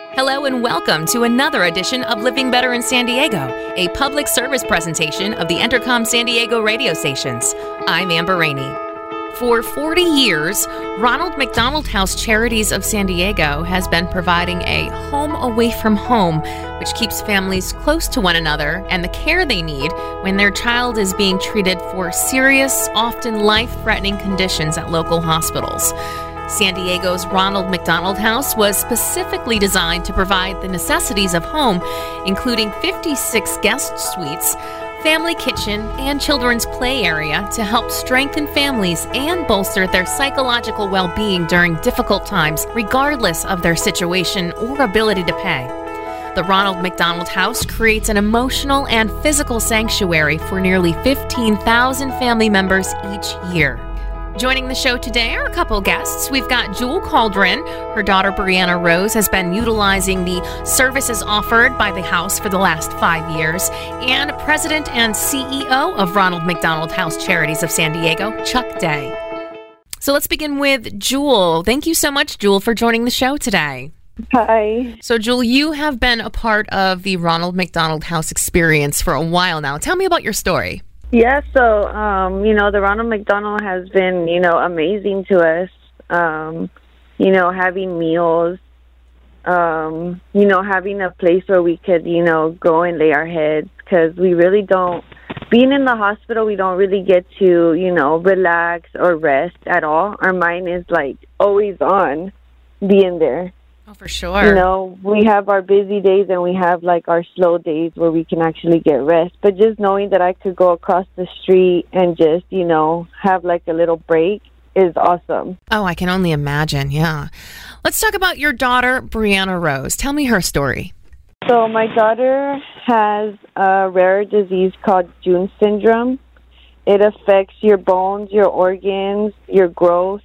Hello and welcome to another edition of Living Better in San Diego, a public service presentation of the Entercom San Diego radio stations. I'm Amber Rainey. For 40 years, Ronald McDonald House Charities of San Diego has been providing a home away from home, which keeps families close to one another and the care they need when their child is being treated for serious, often life-threatening conditions at local hospitals. San Diego's Ronald McDonald House was specifically designed to provide the necessities of home, including 56 guest suites, family kitchen, and children's play area to help strengthen families and bolster their psychological well-being during difficult times, regardless of their situation or ability to pay. The Ronald McDonald House creates an emotional and physical sanctuary for nearly 15,000 family members each year. Joining the show today are a couple guests. We've got Jewel Caldron. Her daughter, Brianna Rose, has been utilizing the services offered by the house for the last 5 years. And President and CEO of Ronald McDonald House Charities of San Diego, Chuck Day. So let's begin with Jewel. Thank you so much, Jewel, for joining the show today. Hi. So, Jewel, you have been a part of the Ronald McDonald House experience for a while now. Tell me about your story. Yeah, so, the Ronald McDonald has been, amazing to us, having meals, having a place where we could, go and lay our heads, because we really don't, being in the hospital, we don't really get to, relax or rest at all. Our mind is, always on being there. Oh, for sure. We have our busy days and we have our slow days where we can actually get rest. But just knowing that I could go across the street and just, have a little break is awesome. Oh, I can only imagine. Yeah. Let's talk about your daughter, Brianna Rose. Tell me her story. So my daughter has a rare disease called June syndrome. It affects your bones, your organs, your growth.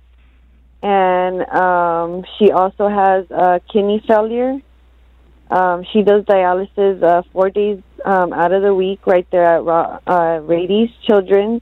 And she also has kidney failure. She does dialysis 4 days out of the week right there at Rady's Children's.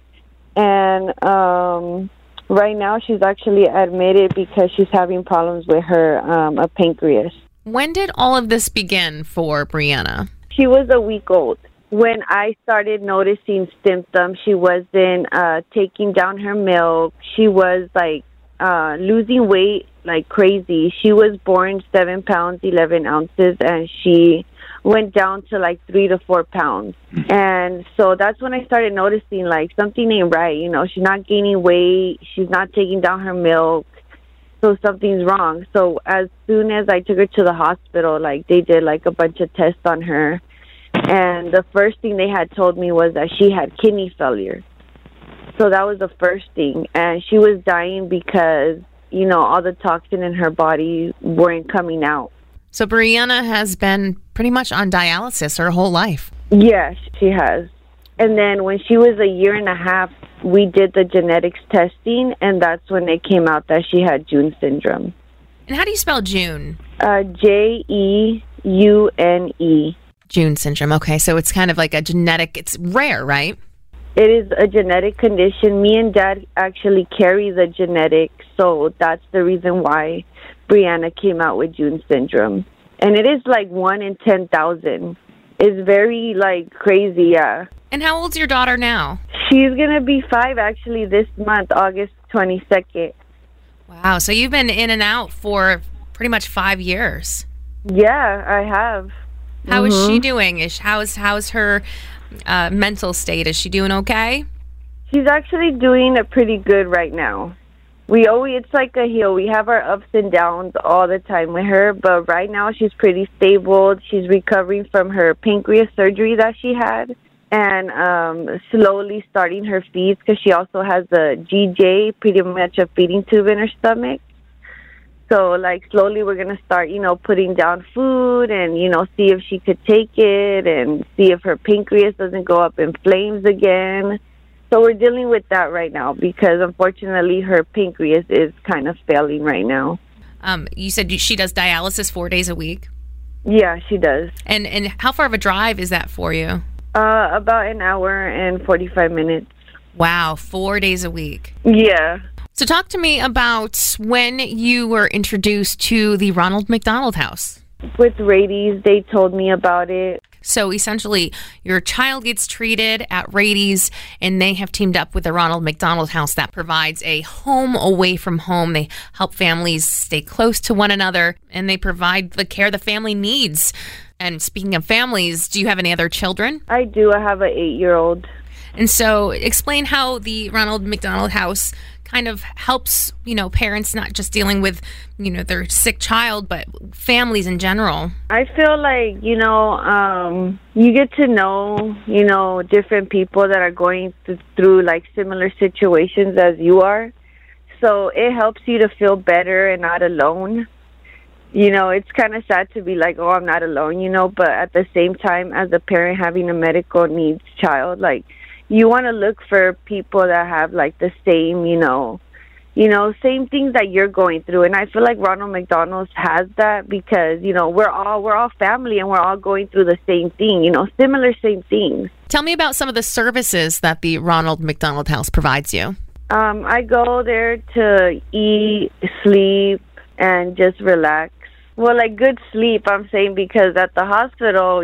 And right now she's actually admitted because she's having problems with her pancreas. When did all of this begin for Brianna? She was a week old. When I started noticing symptoms, she wasn't taking down her milk. She was losing weight like crazy. She was born 7 pounds, 11 ounces, and she went down to 3 to 4 pounds. And so that's when I started noticing something ain't right. She's not gaining weight. She's not taking down her milk. So something's wrong. So as soon as I took her to the hospital, they did a bunch of tests on her. And the first thing they had told me was that she had kidney failure. So that was the first thing. And she was dying because, all the toxin in her body weren't coming out. So Brianna has been pretty much on dialysis her whole life. Yes, she has. And then when she was a year and a half, we did the genetics testing, and that's when it came out that she had June syndrome. And how do you spell June? Jeune. June syndrome. Okay, so it's kind of like a genetic, it's rare, right? It is a genetic condition. Me and Dad actually carry the genetics, so that's the reason why Brianna came out with June syndrome. And it is 1 in 10,000. It's very, crazy, yeah. And how old's your daughter now? She's going to be 5, actually, this month, August 22nd. Wow, so you've been in and out for pretty much 5 years. Yeah, I have. How is she doing? How's her mental state? Is she doing okay? She's actually doing pretty good right now. It's like a hill. We have our ups and downs all the time with her, but right now she's pretty stable. She's recovering from her pancreas surgery that she had, and slowly starting her feeds because she also has a GJ, pretty much a feeding tube in her stomach. So, slowly we're going to start, putting down food and, see if she could take it and see if her pancreas doesn't go up in flames again. So we're dealing with that right now because, unfortunately, her pancreas is kind of failing right now. You said she does dialysis 4 days a week? Yeah, she does. And how far of a drive is that for you? About an hour and 45 minutes. Wow, 4 days a week. Yeah. So talk to me about when you were introduced to the Ronald McDonald House. With Rady's, they told me about it. So essentially, your child gets treated at Rady's, and they have teamed up with the Ronald McDonald House that provides a home away from home. They help families stay close to one another, and they provide the care the family needs. And speaking of families, do you have any other children? I do. I have an 8-year-old. And so explain how the Ronald McDonald House kind of helps, parents not just dealing with, their sick child, but families in general. I feel like, you get to know, different people that are going through like similar situations as you are. So it helps you to feel better and not alone. It's kind of sad to be like, oh, I'm not alone, but at the same time, as a parent having a medical needs child, like, you want to look for people that have like the same, same things that you're going through. And I feel like Ronald McDonald's has that because, we're all family and we're all going through the same thing, similar same things. Tell me about some of the services that the Ronald McDonald House provides you. I go there to eat, sleep, and just relax. Well, like good sleep, I'm saying, because at the hospital,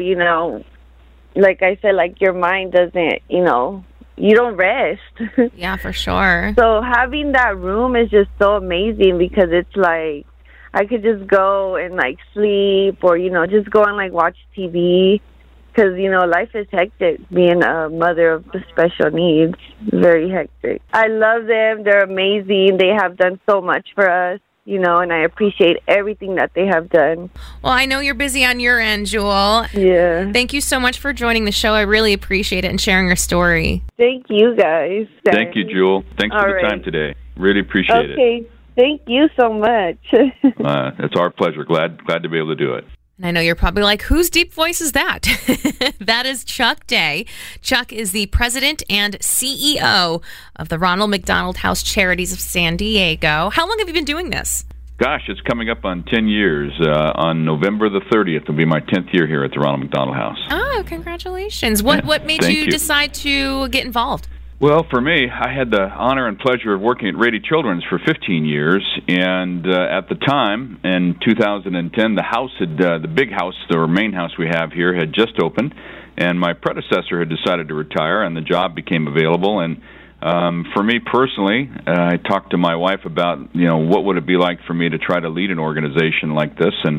like I said, like your mind doesn't, you don't rest. Yeah, for sure. So having that room is just so amazing because it's like I could just go and like sleep or, just go and like watch TV because, life is hectic being a mother of special needs. Very hectic. I love them. They're amazing. They have done so much for us. And I appreciate everything that they have done. Well, I know you're busy on your end, Jewel. Yeah. Thank you so much for joining the show. I really appreciate it and sharing your story. Thank you, guys. Thank you, Jewel. Thanks for the time today. Really appreciate it. Okay. Thank you so much. It's our pleasure. Glad to be able to do it. And I know you're probably like, whose deep voice is that? That is Chuck Day. Chuck is the president and CEO of the Ronald McDonald House Charities of San Diego. How long have you been doing this? Gosh, it's coming up on 10 years. On November the 30th will be my 10th year here at the Ronald McDonald House. Oh, congratulations. What made you decide to get involved? Well, for me, I had the honor and pleasure of working at Rady Children's for 15 years, and at the time, in 2010, the house had, the big house, or main house we have here, had just opened, and my predecessor had decided to retire, and the job became available, and for me personally, I talked to my wife about, what would it be like for me to try to lead an organization like this, and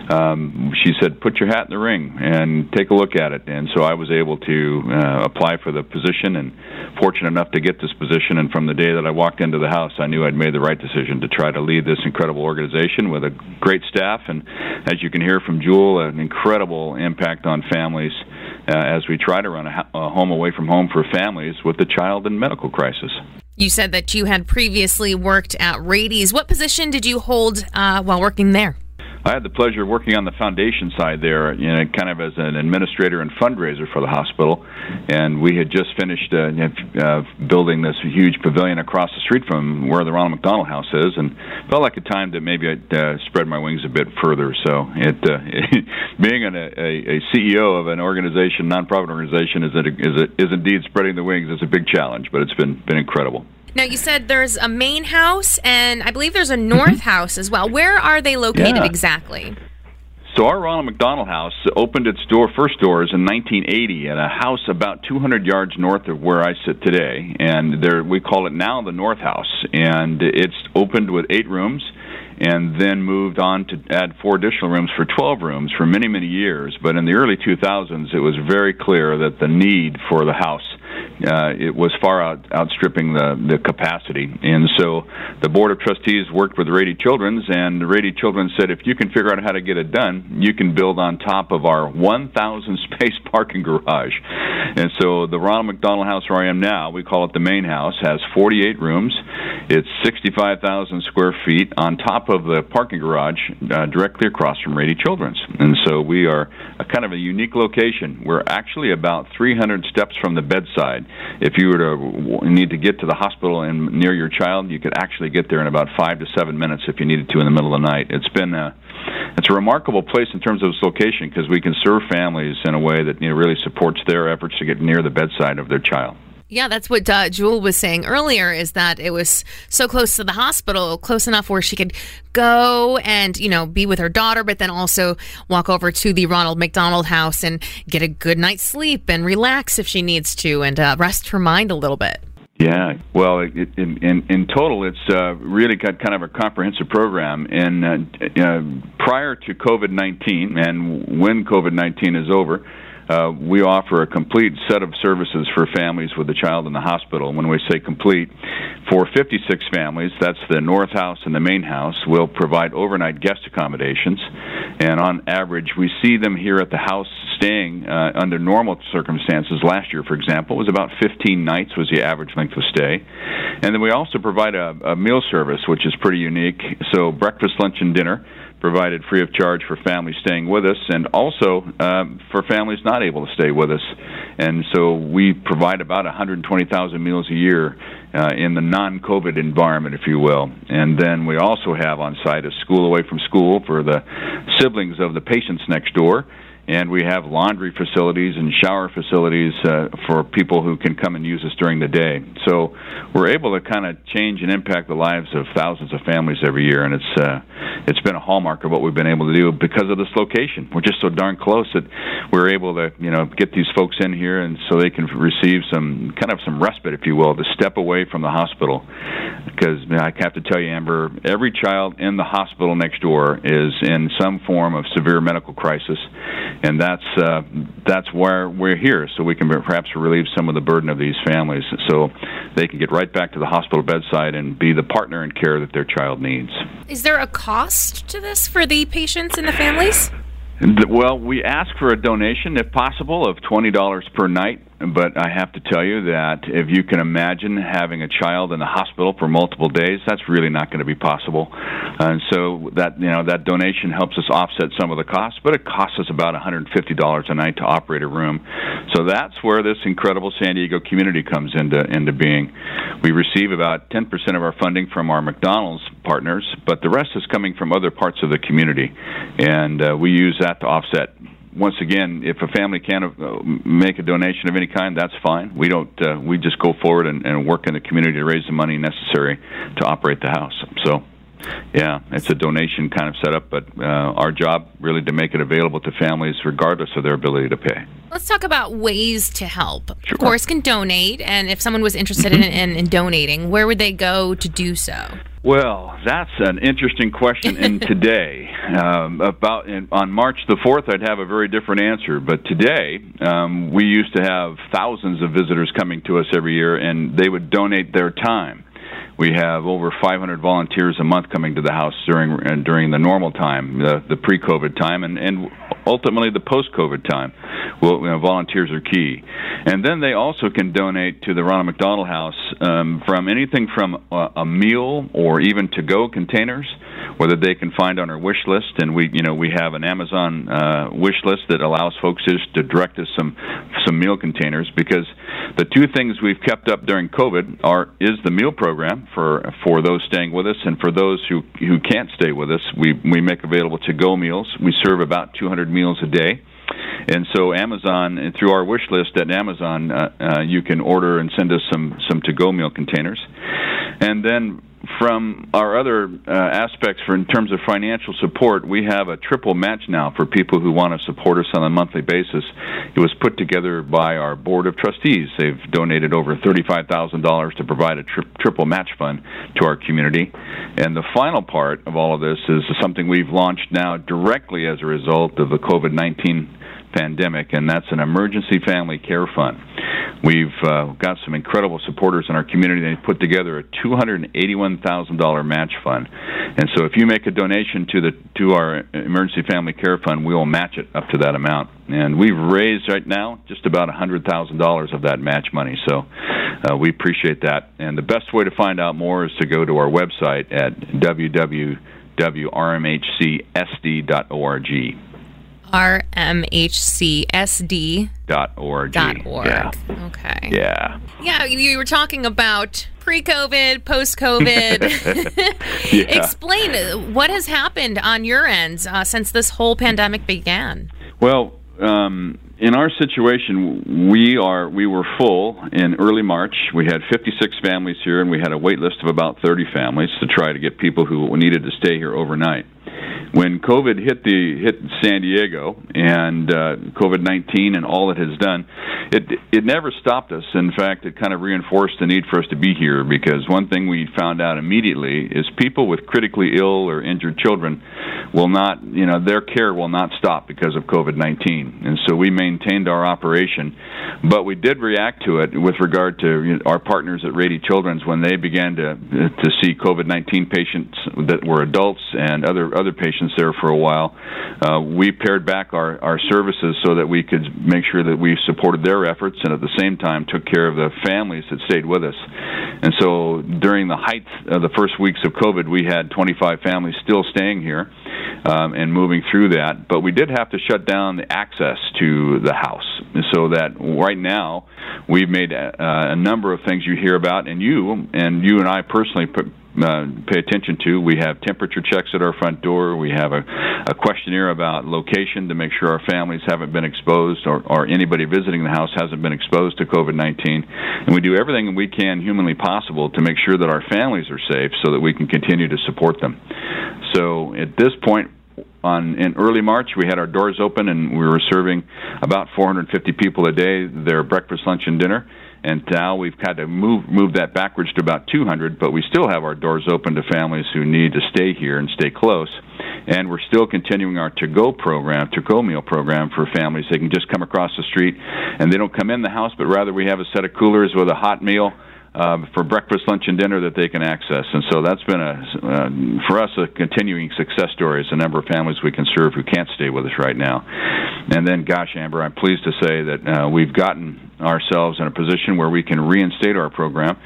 she said, put your hat in the ring and take a look at it. And so I was able to apply for the position and fortunate enough to get this position. And from the day that I walked into the house, I knew I'd made the right decision to try to lead this incredible organization with a great staff. And as you can hear from Jewel, an incredible impact on families as we try to run a home away from home for families with a child in medical crisis. You said that you had previously worked at Rady's. What position did you hold while working there? I had the pleasure of working on the foundation side there, kind of as an administrator and fundraiser for the hospital. And we had just finished building this huge pavilion across the street from where the Ronald McDonald House is, and felt like a time that maybe I'd spread my wings a bit further. So, being a CEO of an organization, nonprofit organization, is indeed spreading the wings. It's a big challenge, but it's been incredible. Now, you said there's a main house, and I believe there's a north house as well. Where are they located exactly? So our Ronald McDonald House opened its first doors in 1980 at a house about 200 yards north of where I sit today, and we call it now the North House, and it's opened with 8 rooms, and then moved on to add 4 additional rooms for 12 rooms for many, many years. But in the early 2000s, it was very clear that the need for the house it was far outstripping the capacity. And so the Board of Trustees worked with Rady Children's, and Rady Children's said, if you can figure out how to get it done, you can build on top of our 1,000-space parking garage. And so the Ronald McDonald House, where I am now, we call it the main house, has 48 rooms. It's 65,000 square feet on top of the parking garage directly across from Rady Children's. And so we are kind of a unique location. We're actually about 300 steps from the bedside. If you were to need to get to the hospital and near your child, you could actually get there in about 5 to 7 minutes if you needed to in the middle of the night. It's a remarkable place in terms of its location because we can serve families in a way that really supports their efforts to get near the bedside of their child. Yeah, that's what Jewel was saying earlier, is that it was so close to the hospital, close enough where she could go and, be with her daughter, but then also walk over to the Ronald McDonald House and get a good night's sleep and relax if she needs to and rest her mind a little bit. Yeah, well, in total, it's really got kind of a comprehensive program. And prior to COVID-19 and when COVID-19 is over, we offer a complete set of services for families with a child in the hospital. When we say complete, for 56 families, that's the North House and the Main House, we'll provide overnight guest accommodations. And on average, we see them here at the house staying under normal circumstances. Last year, for example, was about 15 nights was the average length of stay. And then we also provide a meal service, which is pretty unique. So breakfast, lunch, and dinner provided free of charge for families staying with us, and also for families not able to stay with us. And so we provide about 120,000 meals a year in the non-COVID environment, if you will. And then we also have on site a school away from school for the siblings of the patients next door. And we have laundry facilities and shower facilities for people who can come and use us during the day. So we're able to kind of change and impact the lives of thousands of families every year, and it's been a hallmark of what we've been able to do because of this location. We're just so darn close that we're able to get these folks in here, and so they can receive some respite, if you will, to step away from the hospital. Because I have to tell you, Amber, every child in the hospital next door is in some form of severe medical crisis. And that's where we're here, so we can perhaps relieve some of the burden of these families so they can get right back to the hospital bedside and be the partner in care that their child needs. Is there a cost to this for the patients and the families? Well, we ask for a donation, if possible, of $20 per night. But I have to tell you that if you can imagine having a child in the hospital for multiple days, that's really not going to be possible. And so that donation helps us offset some of the costs, but it costs us about $150 a night to operate a room. So that's where this incredible San Diego community comes into being. We receive about 10% of our funding from our McDonald's partners, but the rest is coming from other parts of the community, and we use that to offset. Once again, if a family can't make a donation of any kind, that's fine. We don't. We just go forward and work in the community to raise the money necessary to operate the house. So, yeah, it's a donation kind of setup, but our job really to make it available to families regardless of their ability to pay. Let's talk about ways to help. Sure. Of course, can donate, and if someone was interested in donating, where would they go to do so? Well, that's an interesting question. And today, on March the 4th, I'd have a very different answer. But today, we used to have thousands of visitors coming to us every year, and they would donate their time. We have over 500 volunteers a month coming to the house during the normal time, the pre-COVID time, and ultimately the post-COVID time. Well, volunteers are key. And then they also can donate to the Ronald McDonald House from anything from a meal or even to-go containers, whether they can find on our wish list. And we have an Amazon wish list that allows folks just to direct us some meal containers, because the two things we've kept up during COVID is the meal program for those staying with us, and for those who can't stay with us, we make available to-go meals. We serve about 200 meals a day. And so Amazon, and through our wish list at Amazon, you can order and send us some to-go meal containers. And then from our other aspects in terms of financial support, we have a triple match now for people who want to support us on a monthly basis. It was put together by our Board of Trustees. They've donated over $35,000 to provide a triple match fund to our community. And the final part of all of this is something we've launched now directly as a result of the COVID-19 pandemic, and that's an emergency family care fund. We've got some incredible supporters in our community. They put together a $281,000 match fund, and so if you make a donation to our emergency family care fund, we will match it up to that amount. And we've raised right now just about $100,000 of that match money, so we appreciate that. And the best way to find out more is to go to our website at www.rmhcsd.org. rmhcsd.org. Yeah. Okay. Yeah. Yeah, you were talking about pre-COVID, post-COVID. Yeah. Explain what has happened on your end since this whole pandemic began. Well, in our situation, we were full in early March. We had 56 families here, and we had a wait list of about 30 families to try to get people who needed to stay here overnight. When COVID hit San Diego and COVID-19 and all it has done, it never stopped us. In fact, it kind of reinforced the need for us to be here, because one thing we found out immediately is people with critically ill or injured children will not, their care will not stop because of COVID-19. And so we maintained our operation, but we did react to it with regard to our partners at Rady Children's when they began to see COVID-19 patients that were adults and other patients there for a while. We pared back our services so that we could make sure that we supported their efforts and at the same time took care of the families that stayed with us. And so during the height of the first weeks of COVID, we had 25 families still staying here and moving through that. But we did have to shut down the access to the house, so that right now we've made a number of things you hear about, and you and I personally pay attention to. We have temperature checks at our front door. We have a questionnaire about location to make sure our families haven't been exposed or anybody visiting the house hasn't been exposed to COVID-19. And we do everything we can humanly possible to make sure that our families are safe so that we can continue to support them. So at this point, in early March, we had our doors open and we were serving about 450 people a day their breakfast, lunch, and dinner. And now we've had to move that backwards to about 200, but we still have our doors open to families who need to stay here and stay close. And we're still continuing our to-go meal program for families. They can just come across the street, and they don't come in the house, but rather we have a set of coolers with a hot meal for breakfast, lunch, and dinner that they can access. And so that's been, for us, a continuing success story. It's a number of families we can serve who can't stay with us right now. And then, gosh, Amber, I'm pleased to say that we've gotten ourselves in a position where we can reinstate our program.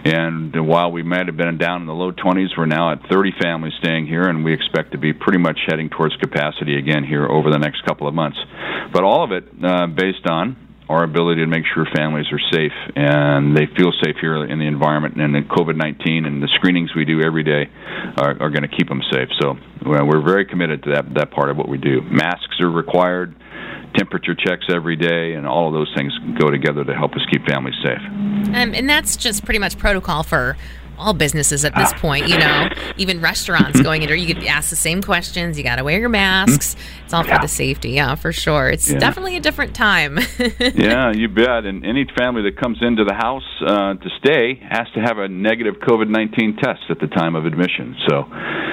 And while we might have been down in the low 20s, we're now at 30 families staying here, and we expect to be pretty much heading towards capacity again here over the next couple of months. But all of it based on our ability to make sure families are safe and they feel safe here in the environment, and the COVID-19 and the screenings we do every day are going to keep them safe. So we're very committed to that part of what we do. Masks are required, temperature checks every day, and all of those things go together to help us keep families safe. And that's just pretty much protocol for all businesses at this point, even restaurants going in there, you could ask the same questions. You got to wear your masks. It's all for the safety. Yeah, for sure. It's definitely a different time. Yeah, you bet. And any family that comes into the house to stay has to have a negative COVID-19 test at the time of admission. So,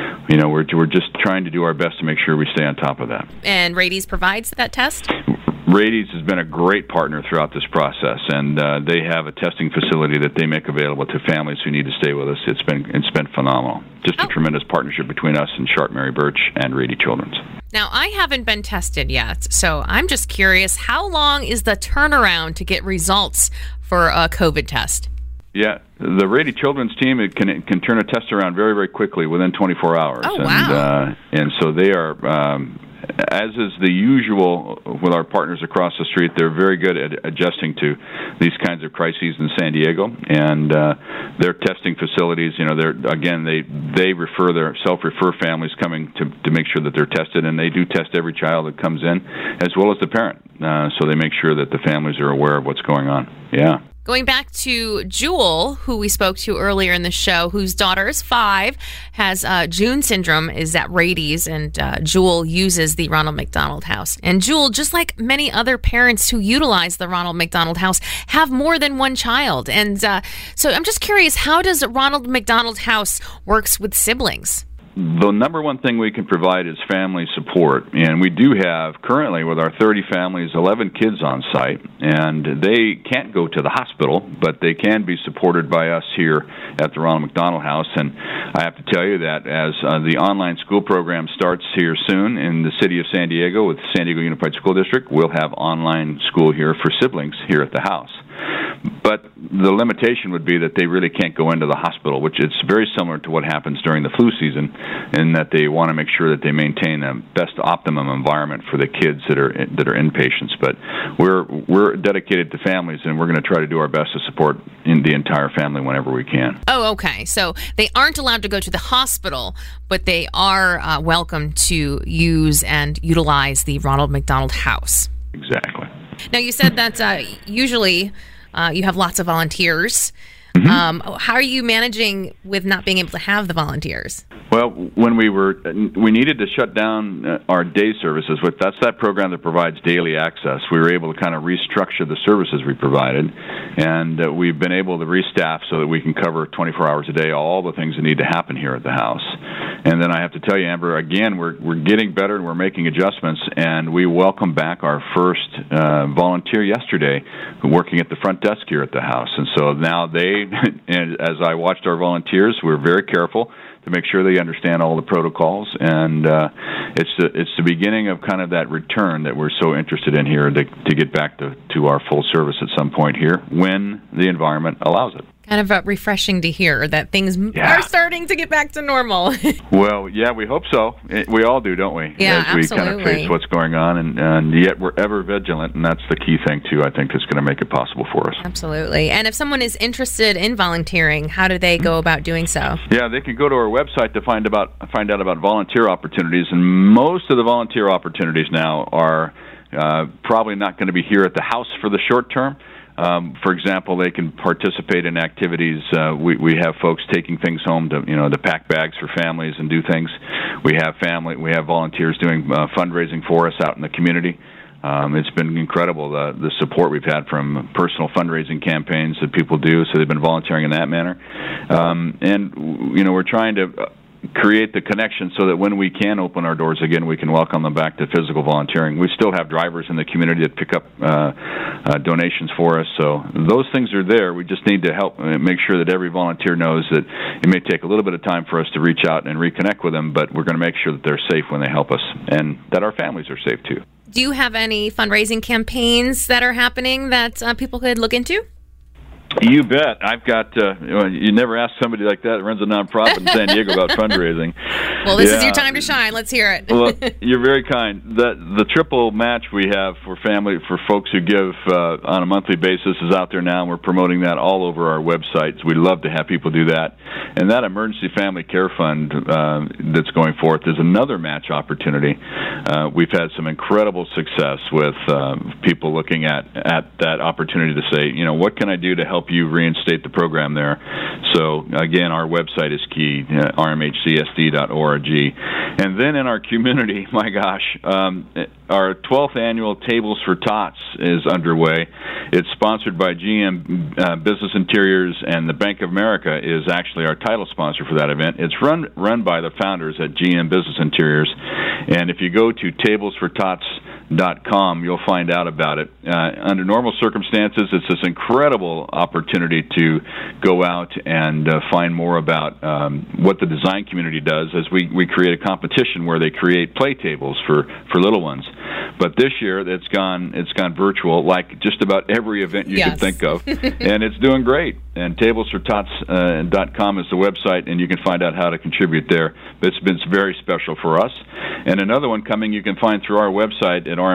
we're just trying to do our best to make sure we stay on top of that. And Rady's provides that test? Rady's has been a great partner throughout this process, and they have a testing facility that they make available to families who need to stay with us. It's been phenomenal. Just a tremendous partnership between us and Sharp Mary Birch and Rady Children's. Now, I haven't been tested yet, so I'm just curious, how long is the turnaround to get results for a COVID test? Yeah, the Rady Children's team can turn a test around very, very quickly within 24 hours. Oh, wow. And so they are, as is the usual with our partners across the street, they're very good at adjusting to these kinds of crises in San Diego. And their testing facilities, they self-refer families coming to make sure that they're tested, and they do test every child that comes in, as well as the parent. So they make sure that the families are aware of what's going on. Yeah. Going back to Jewel, who we spoke to earlier in the show, whose daughter is 5, has June syndrome, is at Rady's, and Jewel uses the Ronald McDonald House. And Jewel, just like many other parents who utilize the Ronald McDonald House, have more than one child. And so I'm just curious, how does Ronald McDonald House works with siblings? The number one thing we can provide is family support, and we do have currently with our 30 families 11 kids on site, and they can't go to the hospital, but they can be supported by us here at the Ronald McDonald House. And I have to tell you that as the online school program starts here soon in the city of San Diego with San Diego Unified School District, we'll have online school here for siblings here at the house. But the limitation would be that they really can't go into the hospital, which is very similar to what happens during the flu season, in that they want to make sure that they maintain the best optimum environment for the kids that are inpatients. But we're dedicated to families, and we're going to try to do our best to support the entire family whenever we can. Oh, okay. So they aren't allowed to go to the hospital, but they are welcome to use and utilize the Ronald McDonald House. Exactly. Now, you said that usually you have lots of volunteers. How are you managing with not being able to have the volunteers? Well, when we needed to shut down our day services, that's that program that provides daily access. We were able to kind of restructure the services we provided, and we've been able to restaff so that we can cover 24 hours a day all the things that need to happen here at the house. And then I have to tell you, Amber, again, we're getting better and we're making adjustments, and we welcome back our first volunteer yesterday working at the front desk here at the house. And so now and as I watched our volunteers, we're very careful to make sure they understand all the protocols, and it's the beginning of kind of that return that we're so interested in here to get back to our full service at some point here when the environment allows it. Kind of refreshing to hear that things are starting to get back to normal. Well, yeah, we hope so. We all do, don't we? Yeah, as we absolutely. kind of face what's going on, and yet we're ever vigilant, and that's the key thing, too, I think, that's going to make it possible for us. Absolutely. And if someone is interested in volunteering, how do they go about doing so? Yeah, they can go to our website to find out about volunteer opportunities, and most of the volunteer opportunities now are probably not going to be here at the house for the short term. For example, they can participate in activities. We have folks taking things home to pack bags for families and do things. We have volunteers doing fundraising for us out in the community. It's been incredible the support we've had from personal fundraising campaigns that people do. So they've been volunteering in that manner, and we're trying to create the connection so that when we can open our doors again, we can welcome them back to physical volunteering. We still have drivers in the community that pick up donations for us, so those things are there. We just need to help make sure that every volunteer knows that it may take a little bit of time for us to reach out and reconnect with them, but we're going to make sure that they're safe when they help us and that our families are safe too. Do you have any fundraising campaigns that are happening that people could look into? You bet. I've got, you never ask somebody like that runs a nonprofit in San Diego about fundraising. Well, this is your time to shine. Let's hear it. Well, you're very kind. The triple match we have for folks who give on a monthly basis is out there now, and we're promoting that all over our websites. We'd love to have people do that. And that Emergency Family Care Fund that's going forth is another match opportunity. We've had some incredible success with people looking at that opportunity to say, what can I do to help you reinstate the program there? So again, our website is key, rmhcsd.org. And then in our community, my gosh, our 12th annual Tables for Tots is underway. It's sponsored by GM Business Interiors, and the Bank of America is actually our title sponsor for that event. It's run by the founders at GM Business Interiors, and if you go to tablesfortots.com, you'll find out about it. Under normal circumstances, it's this incredible opportunity to go out and find more about what the design community does as we create a competition where they create play tables for little ones. But this year, it's gone virtual, like just about every event you can think of, and it's doing great. And tablesfortots.com is the website, and you can find out how to contribute there. It's been very special for us. And another one coming you can find through our website at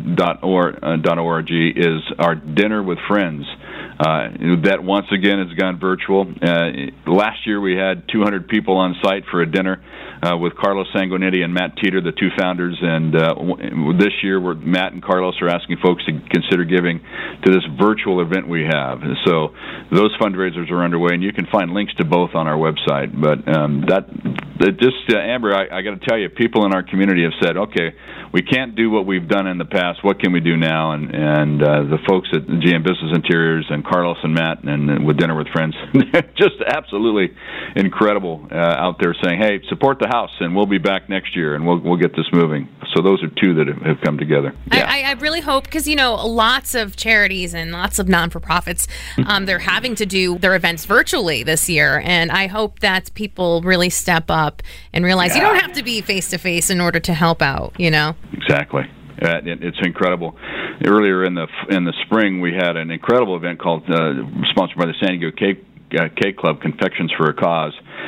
rmhc.org is our Dinner with Friends. That once again has gone virtual. Last year we had 200 people on site for a dinner with Carlos Sanguinetti and Matt Teeter, the two founders, and this year Matt and Carlos are asking folks to consider giving to this virtual event we have. So those fundraisers are underway, and you can find links to both on our website. But Amber, I got to tell you, people in our community have said, okay, we can't do what we've done in the past. What can we do now? And the folks at GM Business Interiors and Carlos and Matt and with Dinner with Friends, just absolutely incredible out there saying, hey, support the house, and we'll be back next year, and we'll get this moving. So those are two that have come together. Yeah. I really hope, because, lots of charities and lots of non-for-profits, they're having to do their events virtually this year, and I hope that people really step up and realize you don't have to be face-to-face in order to help out, Exactly. It's incredible. Earlier in the spring, we had an incredible event called sponsored by the San Diego Cake Club, Confections for a Cause,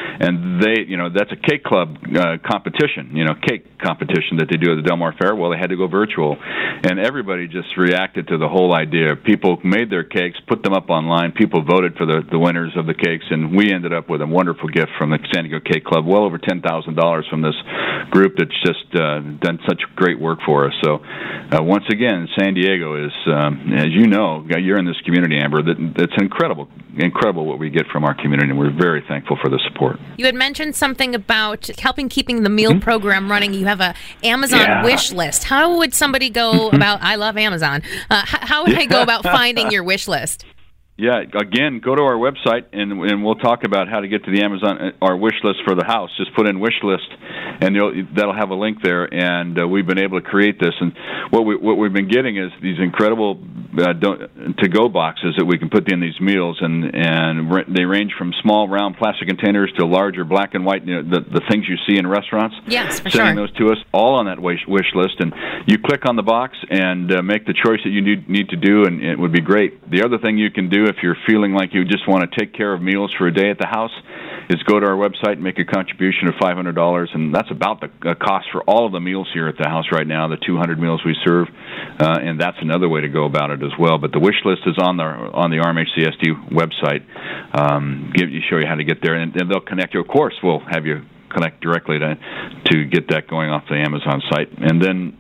and they, that's a cake club competition, cake competition that they do at the Del Mar Fair. Well, they had to go virtual, and everybody just reacted to the whole idea. People made their cakes, put them up online. People voted for the winners of the cakes, and we ended up with a wonderful gift from the San Diego Cake Club, well over $10,000 from this group that's just done such great work for us. So once again, San Diego is, as you know, you're in this community, Amber, that's incredible what we get from our community, and we're very thankful for the support. You had mentioned something about helping keeping the meal program running. You have a Amazon wish list. How would somebody go about, I love Amazon, how would they go about finding your wish list? Yeah, again, go to our website, and we'll talk about how to get to the Amazon, our wish list for the house. Just put in wish list, and that'll have a link there, and we've been able to create this. And what we've been getting is these incredible to-go boxes that we can put in these meals, and they range from small, round plastic containers to larger black and white, the things you see in restaurants. Yes, for sending sure. those to us, all on that wish list, and you click on the box and make the choice that you need to do, and it would be great. The other thing you can do if you're feeling like you just want to take care of meals for a day at the house is go to our website and make a contribution of $500, and that's about the cost for all of the meals here at the house right now, the 200 meals we serve, and that's another way to go about it as well. But the wish list is on the RMHCSD website. Show you how to get there, and they'll connect you. Of course, we'll have you connect directly to get that going off the Amazon site. And then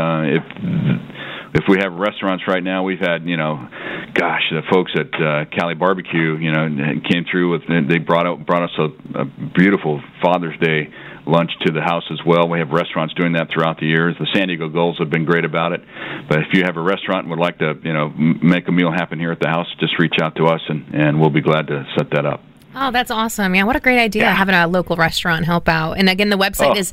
if we have restaurants right now, we've had, the folks at Cali Barbecue, came through they brought us a beautiful Father's Day lunch to the house as well. We have restaurants doing that throughout the years. The San Diego Gulls have been great about it. But if you have a restaurant and would like to, make a meal happen here at the house, just reach out to us, and we'll be glad to set that up. Oh, that's awesome. Yeah, what a great idea, having a local restaurant help out. And again, the website is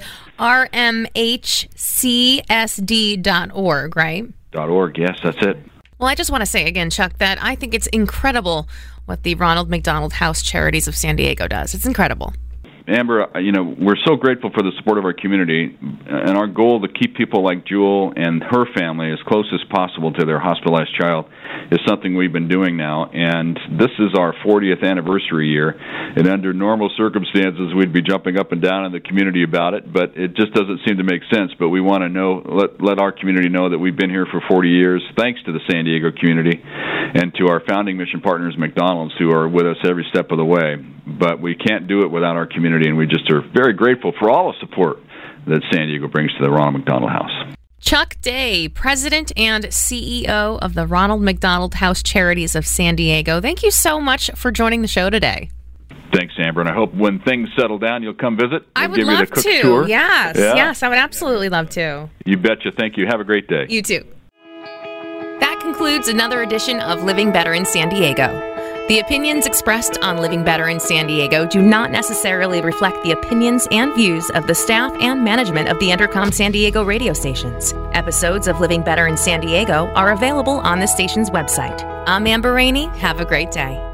rmhcsd.org, right? .org, yes, that's it. Well, I just want to say again, Chuck, that I think it's incredible what the Ronald McDonald House Charities of San Diego does. It's incredible. Amber, we're so grateful for the support of our community, and our goal to keep people like Jewel and her family as close as possible to their hospitalized child is something we've been doing now, and this is our 40th anniversary year, and under normal circumstances we'd be jumping up and down in the community about it, but it just doesn't seem to make sense. But we want to let our community know that we've been here for 40 years, thanks to the San Diego community and to our founding mission partners, McDonald's, who are with us every step of the way. But we can't do it without our community, and we just are very grateful for all the support that San Diego brings to the Ronald McDonald House. Chuck Day, President and CEO of the Ronald McDonald House Charities of San Diego. Thank you so much for joining the show today. Thanks, Amber, and I hope when things settle down, you'll come visit. I would give love you the cook to. Tour. Yes, I would absolutely love to. You betcha. Thank you. Have a great day. You too. That concludes another edition of Living Better in San Diego. The opinions expressed on Living Better in San Diego do not necessarily reflect the opinions and views of the staff and management of the Entercom San Diego radio stations. Episodes of Living Better in San Diego are available on the station's website. I'm Amber Rainey. Have a great day.